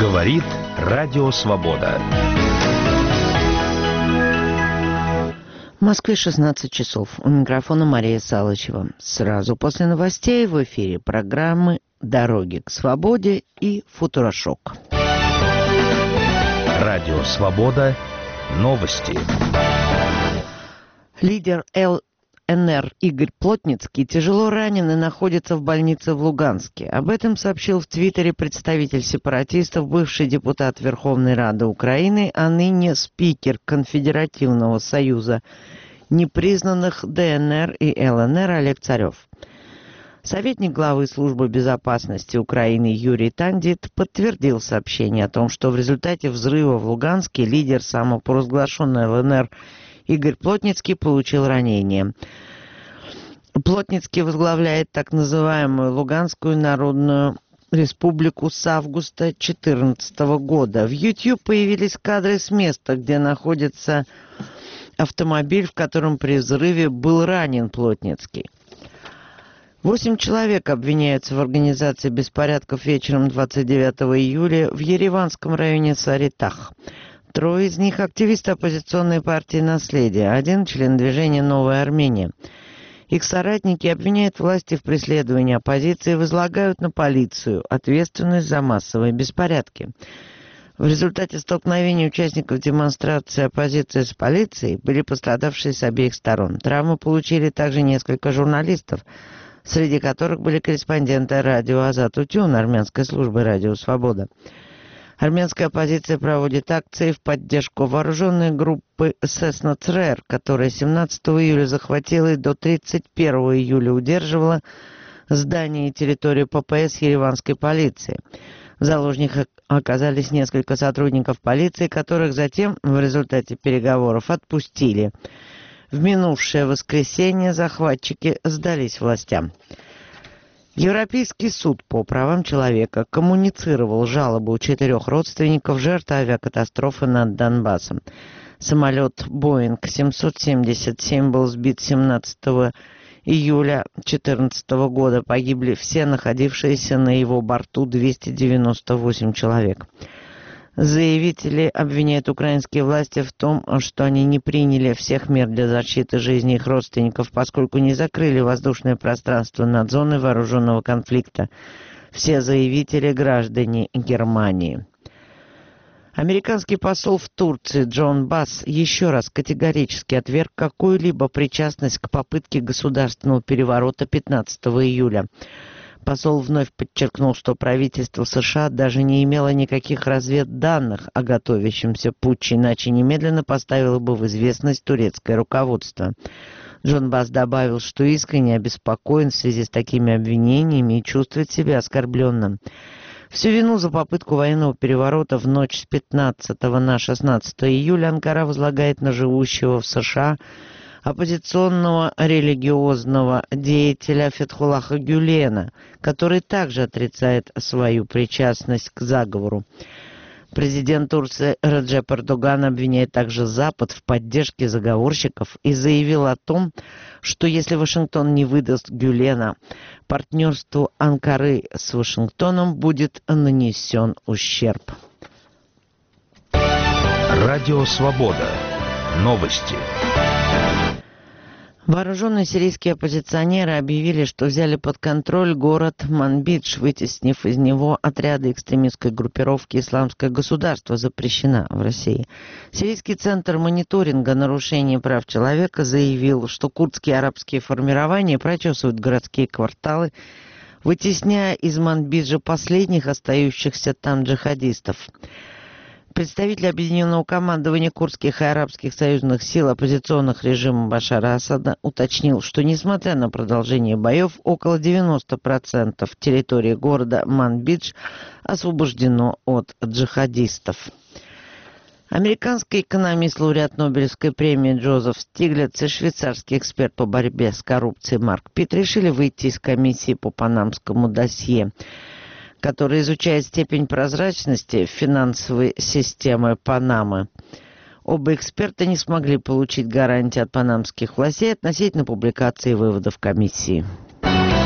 Говорит Радио Свобода. В Москве 16 часов. У микрофона Мария Салычева. Сразу после новостей в эфире программы «Дороги к свободе» и «Футурошок». Радио Свобода. Новости. Лидер ЛНР Игорь Плотницкий тяжело ранен и находится в больнице в Луганске. Об этом сообщил в Твиттере представитель сепаратистов, бывший депутат Верховной Рады Украины, а ныне спикер Конфедеративного союза непризнанных ДНР и ЛНР Олег Царев. Советник главы службы безопасности Украины Юрий Тандит подтвердил сообщение о том, что в результате взрыва в Луганске лидер самопровозглашенной ЛНР Игорь Плотницкий получил ранение. Плотницкий возглавляет так называемую Луганскую народную республику с августа 2014 года. В YouTube появились кадры с места, где находится автомобиль, в котором при взрыве был ранен Плотницкий. 8 человек обвиняются в организации беспорядков вечером 29 июля в Ереванском районе Саритах. 3 из них – активисты оппозиционной партии «Наследие», 1 – член движения «Новая Армения». Их соратники обвиняют власти в преследовании оппозиции и возлагают на полицию ответственность за массовые беспорядки. В результате столкновения участников демонстрации оппозиции с полицией были пострадавшие с обеих сторон. Травмы получили также несколько журналистов, среди которых были корреспонденты радио «Азат-Утюн» армянской службы «Радио Свобода». Армянская оппозиция проводит акции в поддержку вооруженной группы ССНЦР, которая 17 июля захватила и до 31 июля удерживала здание и территорию ППС ереванской полиции. В заложниках оказались несколько сотрудников полиции, которых затем в результате переговоров отпустили. В минувшее воскресенье захватчики сдались властям. Европейский суд по правам человека коммуницировал жалобу 4 родственников жертв авиакатастрофы над Донбассом. Самолет Boeing 777 был сбит 17 июля 2014 года. Погибли все находившиеся на его борту 298 человек. Заявители обвиняют украинские власти в том, что они не приняли всех мер для защиты жизни их родственников, поскольку не закрыли воздушное пространство над зоной вооруженного конфликта. Все заявители – граждане Германии. Американский посол в Турции Джон Басс еще раз категорически отверг какую-либо причастность к попытке государственного переворота 15 июля. Посол вновь подчеркнул, что правительство США даже не имело никаких разведданных о готовящемся путче, иначе немедленно поставило бы в известность турецкое руководство. Джон Басс добавил, что искренне обеспокоен в связи с такими обвинениями и чувствует себя оскорбленным. Всю вину за попытку военного переворота в ночь с 15 на 16 июля Анкара возлагает на живущего в США оппозиционного религиозного деятеля Фетхуллаха Гюлена, который также отрицает свою причастность к заговору. Президент Турции Реджеп Эрдоган обвиняет также Запад в поддержке заговорщиков и заявил о том, что если Вашингтон не выдаст Гюлена, партнерству Анкары с Вашингтоном будет нанесен ущерб. Радио Свобода. Новости. Вооруженные сирийские оппозиционеры объявили, что взяли под контроль город Манбидж, вытеснив из него отряды экстремистской группировки «Исламское государство», запрещена в России. Сирийский центр мониторинга нарушений прав человека заявил, что курдские арабские формирования прочесывают городские кварталы, вытесняя из Манбиджа последних остающихся там джихадистов. Представитель объединенного командования курдских и арабских союзных сил оппозиционных режима Башара Асада уточнил, что несмотря на продолжение боев, около 90% территории города Манбидж освобождено от джихадистов. Американский экономист, лауреат Нобелевской премии Джозеф Стиглиц и швейцарский эксперт по борьбе с коррупцией Марк Питт решили выйти из комиссии по панамскому досье, который изучает степень прозрачности финансовой системы Панамы. Оба эксперта не смогли получить гарантии от панамских властей относительно публикации выводов комиссии.